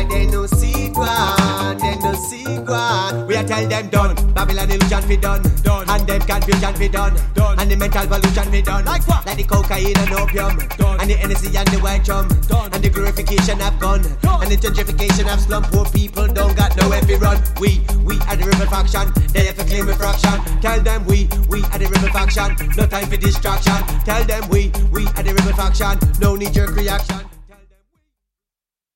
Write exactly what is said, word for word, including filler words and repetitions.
Cause they no see one, they no see one. We a tell them done, Babylon illusion be done, done. And them confusion be done, done. And the mental pollution be done. Like what? Like the cocaine and opium, done. And the N S C and the white rum, done. And the glorification of gun, done. And the gentrification of slum. Poor people don't got nowhere to run. We, we are the rebel faction, they have to claim a fraction. Tell them we, we are the rebel faction, no time for distraction. Tell them we, we are the rebel faction, no knee-jerk reaction.